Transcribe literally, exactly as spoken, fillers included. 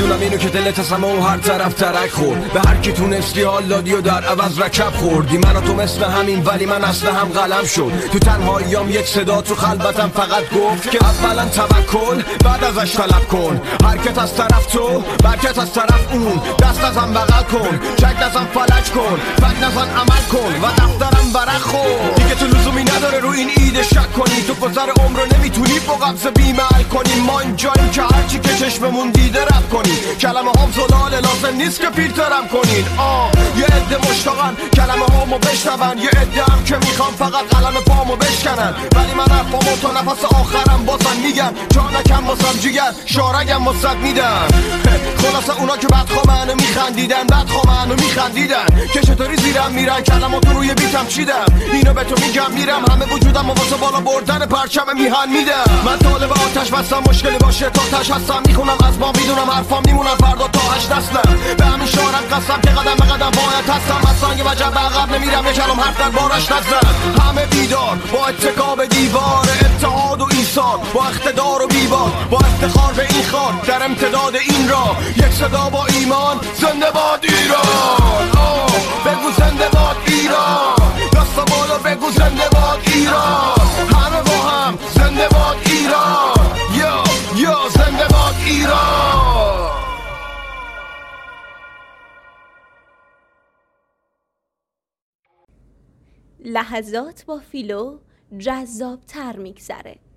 میدونم اینو که دلت از همه و هر طرف ترک خورد، به هر کی تونستی حال دادی و در عوض رکب خوردی. من و تو مثل همین ولی من اصل هم قلم شد. تو تنهاییام یک صدا تو خلوتم فقط گفت که اولا توکل بعد ازش طلب کن. حرکت از طرف تو برکت از طرف اون، دست ازم بغل کن، چک ازم فلج کن، فک نزن عمل کن و دفترم برق خور. دیگه تو لزومی نداره رو این ایده شک کنی، تو گذر عمر رو نمیتونی با قبض بیمل کنی. ما اینجاییم که هرچی که چشممون دیده رب کنی، کلمه هم زلاله لازم نیست که فیلترم کنین. آه یه عده مشتاقن کلمه هامو بشنون، یه عده هم که میخوام فقط قلم پامو بشکنن. ولی من حرفامو تا نفس آخرم بازم میگم، جانکم واسم جیگر شارگم واسد میدم. خلاصه اونا که بدخوا منو میخندیدن، بدخوا منو میخندیدن که چطوری زیرم میرن کلماتو روی بیتم چیدم. اینو به تو میگم میرم همه وجودم و واسه بالا بردن پرچم میهن میدم. من طالب آتش بستم مشکلی باشه تا تش هستم، میخونم از ما میدونم حرفام میمونم فردا تا هشت نسلم. به همین شارم قسم که قدم به قدم باید هستم، از سنگ وجب به عقب نمیرم یه کلام حرف در بارش نزن. همه بیدار با اتکا به دیوار اتحاد و ایثار، با اقتدار و بیبار، با افتخار به این خار در امتداد این راه. یک صدا با ایمان زنده باد ایران. آه بگو زنده باد ایران، دستا بالا بگو زنده باد ایران. همه با هم زنده باد ایران، یا یا زنده باد ایران. لحظات با فیلو جذاب تر میگذره.